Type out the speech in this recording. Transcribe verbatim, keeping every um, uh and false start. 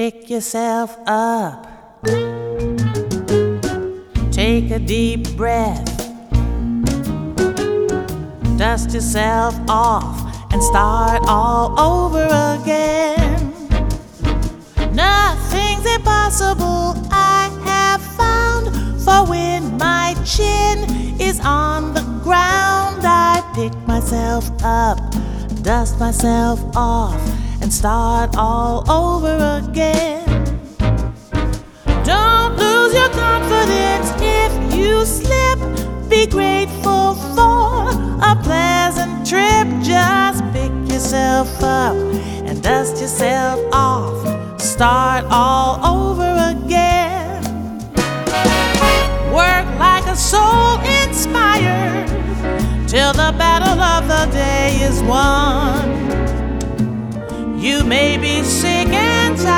Pick yourself up. Take a deep breath. Dust yourself off and start all over again. Nothing's impossible, I have found. For when my chin is on the ground, I pick myself up, dust myself off, and start all over again. Don't lose your confidence if you slip. Be grateful for a pleasant trip. Just pick yourself up and dust yourself off. Start all over again. Work like a soul inspired till the battle of the day is won. You may be sick